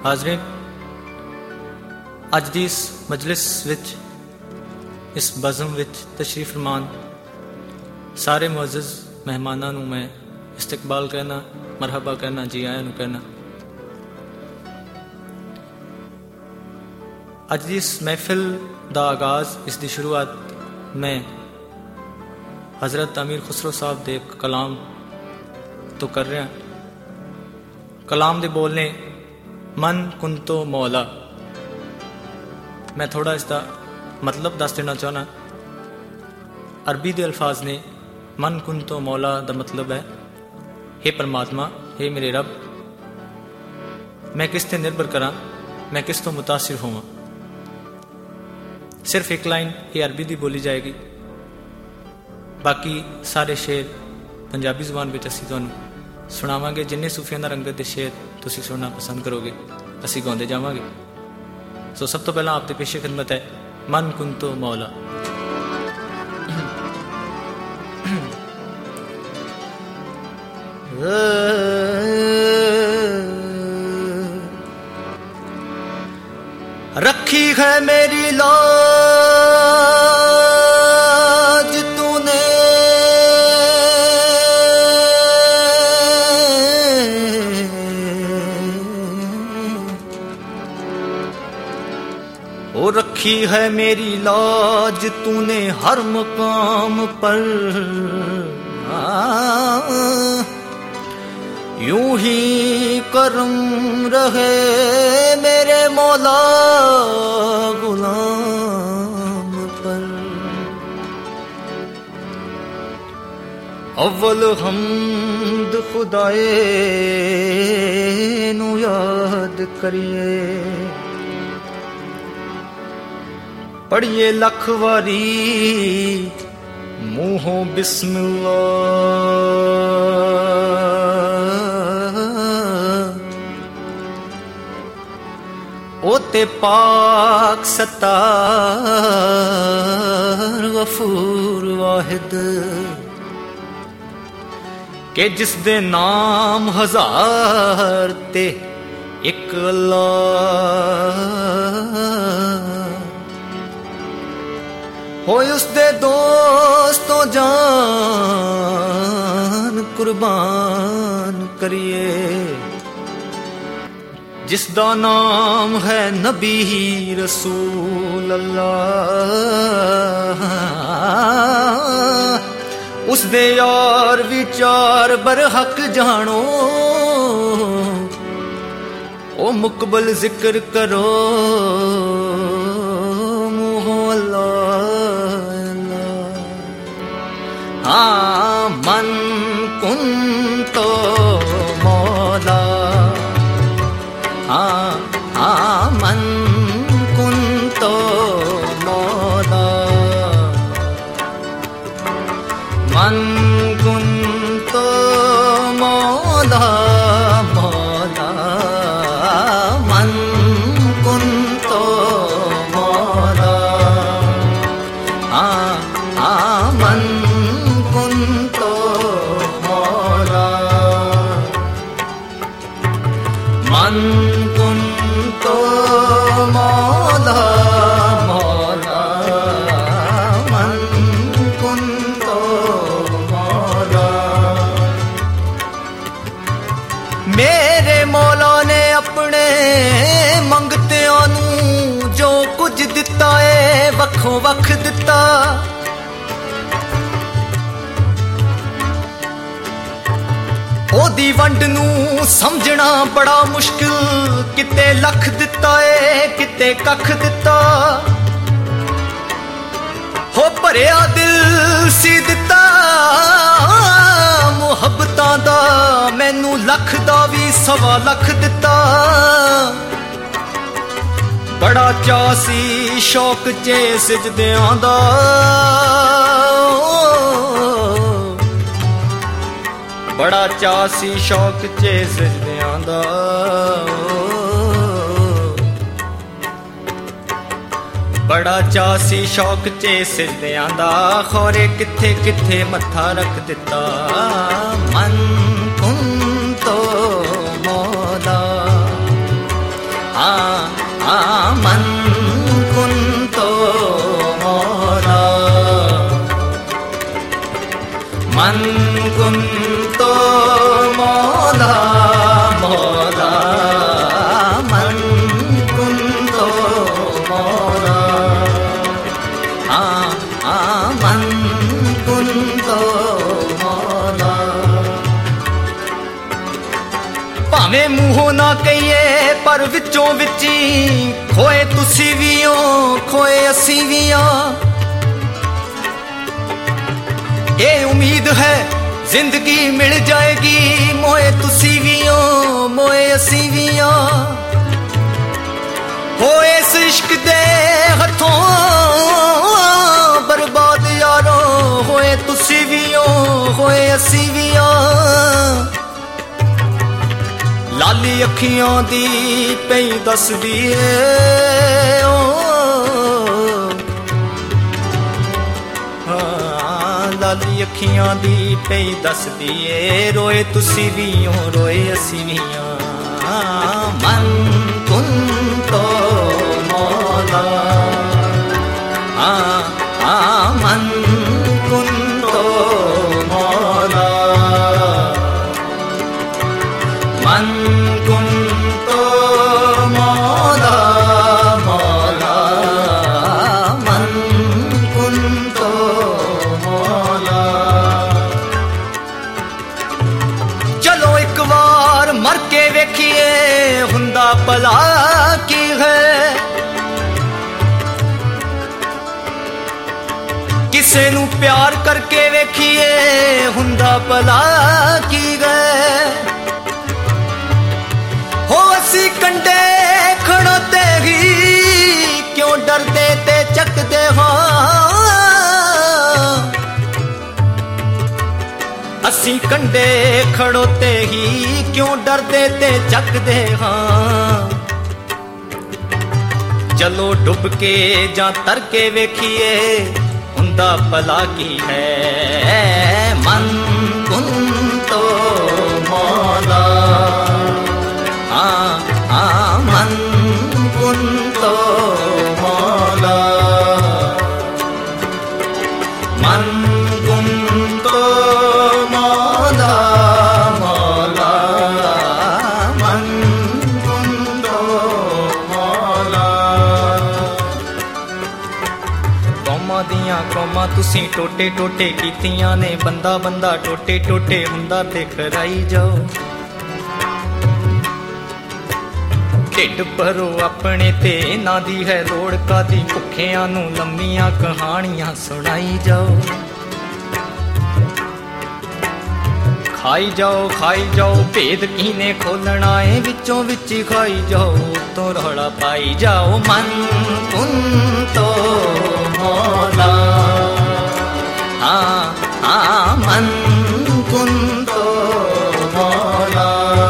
हाज़रीन, अज दी इस मजलिस विच, इस बज़म विच तशरीफ फरमान सारे मुअज़्ज़ज़ मेहमानां नूं मैं इस्तकबाल करना, मरहबा करना, जी आया नूं करना। अज दी इस महफिल दा आगाज़, इस दी शुरुआत मैं हज़रत अमीर खुसरो साहब दे कलाम तो कर रहा। कलाम दे बोलने मन कुंतो मौला। मैं थोड़ा इसका मतलब दस देना चाहना। अरबी के अल्फाज ने मन कुंतो मौला का मतलब है हे परमात्मा, हे मेरे रब, मैं किस ते निर्भर करा, मैं किस तो मुतासिर होवां। सिर्फ एक लाइन ये अरबी की बोली जाएगी, बाकी सारे शेर पंजाबी जुबान में असी तुहानूं सुनावांगे। जिन्ने सूफियां दा रंगत दे शेर तुसीं सुनना पसंद करोगे, असी गाउंदे जावांगे। सो सब तो पहला आपके पेशे खिदमत है मन कुंतो मौला। रखी है मेरी लाज तूने, ओ रखी है मेरी लाज तूने हर मकाम पर। यूं ही करम रहे मेरे मौला गुलाम पर। अव्वल हम्द खुदाए नू याद करिए, पढ़िए लख वारी मुँहों बिस्मिल्लाह। ओते पाक सत्तार गफूर वाहिद के जिस दे नाम हजार ते एक अल्लाह। हो उसदे दोस्तों जान कुर्बान करिए, जिसदा नाम है नबी रसूल अल्लाह। उसदे यार विचार बरहक जानो, ओ मुकबल जिक्र करो मुहो अल्लाह। हाँ मन कुंतो मौला, हाँ हाँ मन कुंतो मौला, मन कुंतो मौला मौला, मन कुंतो मौला, हाँ हाँ मन कुंतो मौला, मन कुंतो मौला मौला, मन कुंतो मौला। मेरे मौला ने अपने मंगतियां नू जो कुछ दिता है वखों वख दिता। ओदी वंड नू समझना बड़ा मुश्किल, किते लख दिता है किते कख दिता। हो भरिया दिल सी दिता मुहब्बतां दा, मैनू लख दा भी सवा लख दिता। बड़ा चा सी शौक चे सिजदियां दा, बड़ा चा सी शौक चे सिजदियां दा। बड़ा चा सी शौक चे सिजदियां दा, खौरे किथे किथे मत्था रख दिता। मन कुंतो मौला, भावें मूहों ना कहिए पर विचों विची खोए तुसी भी हो खोए असी भी हाँ। ये उम्मीद है जिंदगी मिल जाएगी मोए तुसी भी हो मोए असी भी हाँ। होए इस इश्क दे हथों बर्बाद यारो होए तुसी भी हो होए असी भी हाँ। लाली अखियां दी पई दस दिए लाली अखियां दी पई दस दिए रोए तुसी भी हो रोए असी भी हाँ। मन कुन तो मौला मन कुन तो मौला मन कुन तो मौला मौला मन कुन तो मौला। चलो एक बार मर के वेखिए हुंदा भला की है। किसे नू प्यार करके वेखिए हुंदा भला की गए। हो असी कंडे खड़ोते ही क्यों डरते ते चकदे हाँ। असी कंडे खड़ोते ही क्यों डरते ते चकदे हाँ। चलो डुब के जा तर के वेखिए हुंदा भला की है। मन कुन तो मौला मन कुन तो मौला मन कुन तो मौला मौला मन कुन तो मौला। कौमां दियां कौमां तुसी टोटे टोटे कीतियां ने बंदा बंदा टोटे टोटे हुंदा ते कराई जाओ। ढिड भरो अपने ते ना दी है लोड़ कादी भुखियां नू लम्मियां कहानियां सुनाई जाओ। खाई जाओ भेद कीने खोलना है विचों विच खाई जाओ तो रौला पाई जाओ। मन कुन तो मौला मन कुन तो मौला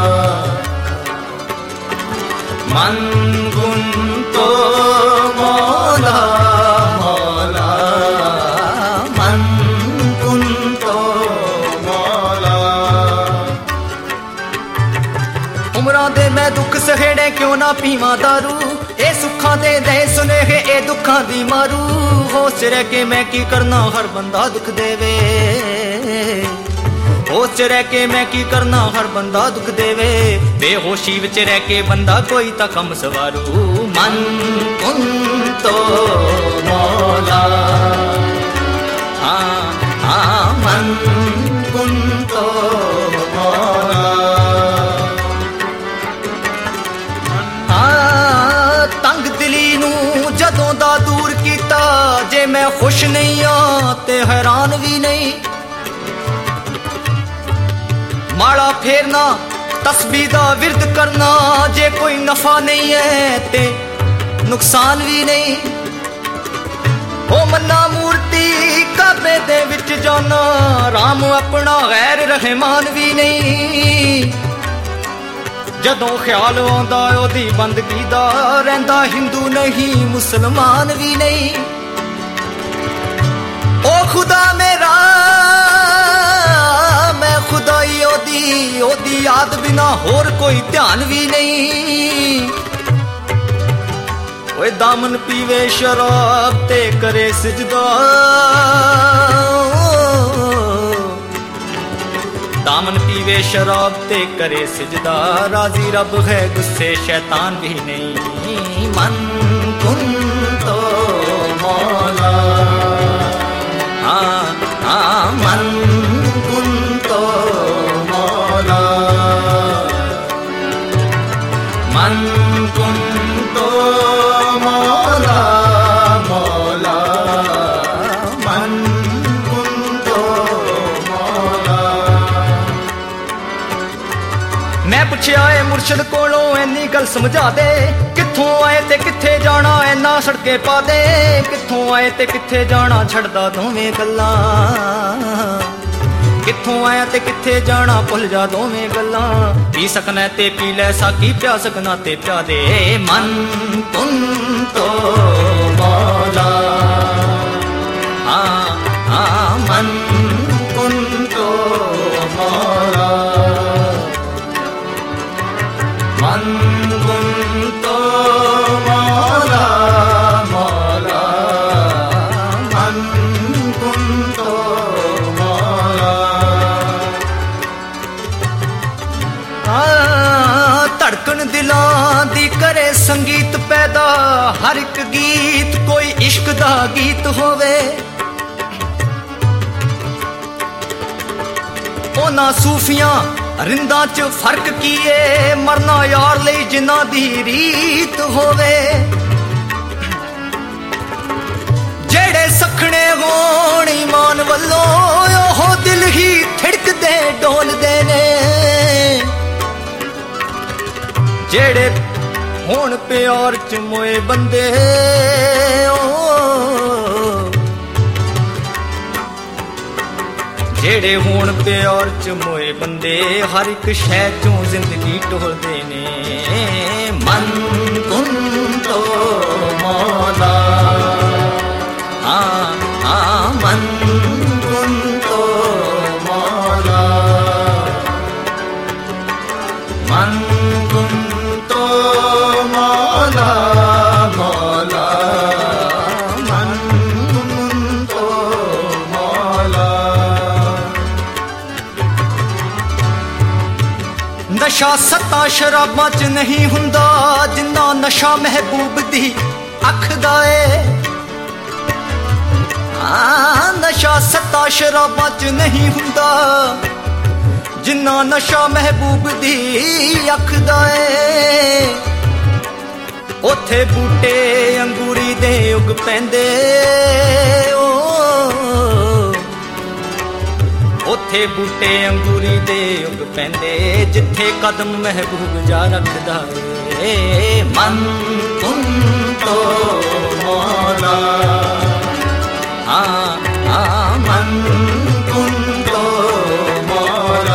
मन कुन तो मौला मौला मन कुन तो मौला। उमरां दे मैं दुख सहेड़े क्यों ना पीवां दारू ए सुखां दे दे सुनेहे ए दुखां दी मारू। होश रह के मैं की करना हर बंदा दुख देवे होश रह के मैं की करना हर बंदा दुख देवे। बेहोशी विच रह के बंदा कोई ता कम सवारू। मन कुन तो मौला मन कुन तो मौला। तंग दिली नू जदों दा दूर कीता जे मैं खुश नहीं हाँ ते हैरान भी नहीं। माड़ा फेरना तस्बीह दा विरद करना जे कोई नफा नहीं है ते नुकसान भी नहीं। ओ मन्ना मूर्ति काबे दे विच जाना राम अपना गैर रहमान भी नहीं। जदों ख्याल आंदा ओदी बंदगी दा रहिंदा हिंदू नहीं मुसलमान भी नहीं। ओ खुदा मेरा मैं खुदाई ओदी याद बिना होर कोई ध्यान भी नहीं। ओए दामन पीवे शराब ते करे सिजदा दामन पीवे शराब ते करे सिजदा राजी रब है गुस्से शैतान भी नहीं। मन कुन तो मौला मन कुन तो मौला मुर्शद कोलों इन्नी गल समझा दे, कित्थों आए ते कित्थे जाना इन्ना सड़के पा दे, कित्थों आए ते कित्थे जाना छड़दा दोवें गल्लां, कित्थों आया ते कित्थे जाना भुल जा दोवें गल्लां, पी सकना ते पी लै साकी प्या सकना ते प्या दे, मन कुन तो मौला, हाँ हाँ मन कुन तो मौला, मन कुन तो मौला, मौला मन कुन तो मौला। धड़कन दिलां दी करे संगीत पैदा, हर एक गीत कोई इश्क दा गीत होवे, ओना सूफियां रिंदा च फर्क कीए, मरना यार लई जिन्ना दी रीत होवे, जेड़े सखने होण ईमान वल्लों ओह दिल ही थिड़कदे डोलदे ने, जेड़े होण प्यार च मोए बंदे जेड़े होण प्यार च मोए बंदे, हर एक शै चों जिंदगी टोलदे ने, मन कुन तो मौला, हाँ हाँ मन कुन तो मौला, मन कुन तो मौला, मौला मन कुन तो मौला। नशा सत्ता शराबां च नहीं हुंदा, जिन्ना नशा महबूब दी अख दा ए, नशा सत्ता शराबां च नहीं हुंदा, जिन्ना नशा महबूब दी अख दा ए, ओथे बूटे अंगूरी दे उग पैंदे, ओथे बूटे अंगूरी दे उग पैंदे, जिथे कदम महबूब जा रखदा ए, मन कुन तो मौला, हाँ हाँ मन कुन तो मौला,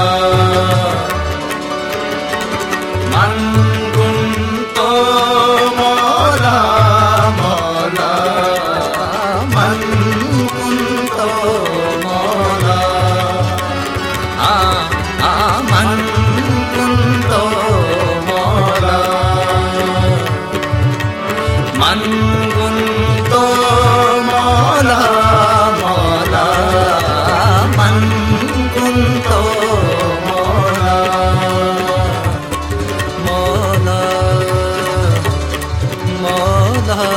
मन कुन तो मौला, मौला मन कुन तो मौला, हाँ हाँ मन कुन तो मौला, मन कुन तो मौला, मौला मन कुन तो मौला, मौला मौला।